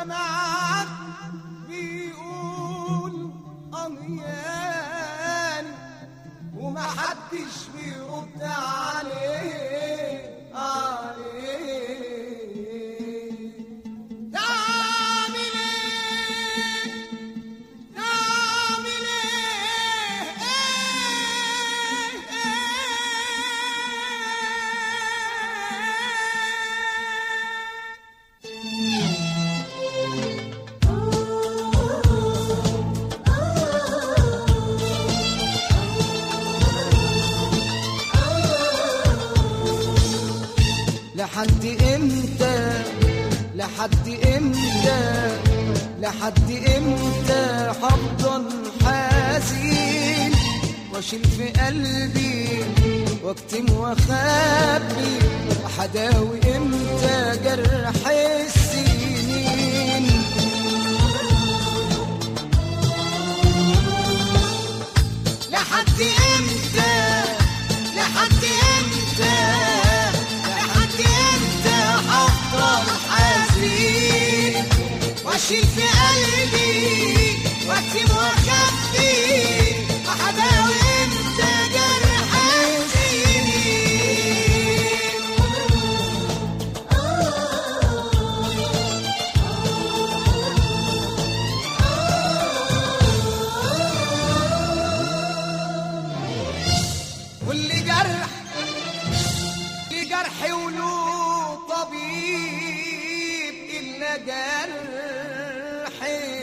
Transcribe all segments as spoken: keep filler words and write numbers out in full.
سمعت بيقول أميان ومحدش بيرد عليه عليه. تعمل ايه تعمل ايه ايه لحد امتى لحد امتى لحد امتى هفضل حزين واشيل في قلبي واكتم واخبي وحداوي امتى جرح السنين. لحد امتى لحد امتى واشيل في قلبي واكتم واخبي وحداوي امتى جرح السنين. كل جرح لجرح وله طبيب إلا جرح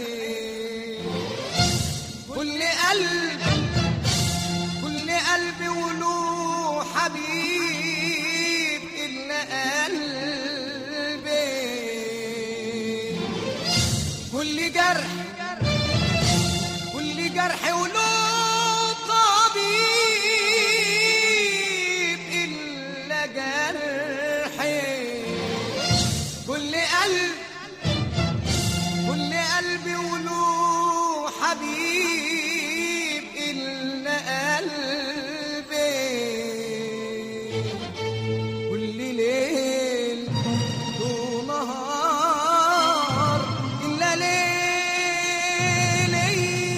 كل قلب كل قلب وله حبيب إلا قلبي. كل جرح كل جرح وله طبيب إلا جرحي. كل قلب كل قلب وله حبيب إلا قلبي. كل ليل ونهار إلا ليلي.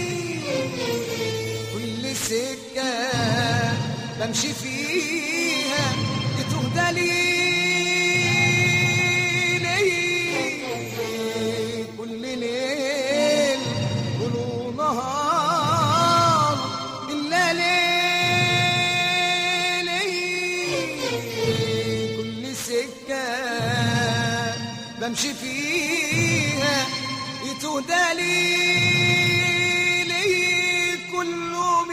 كل سكة بمشي فيها بتوه دليلي. كل ليل ونهار إلا ليلي. كل سكة بمشي فيها يتوه دليلي. كله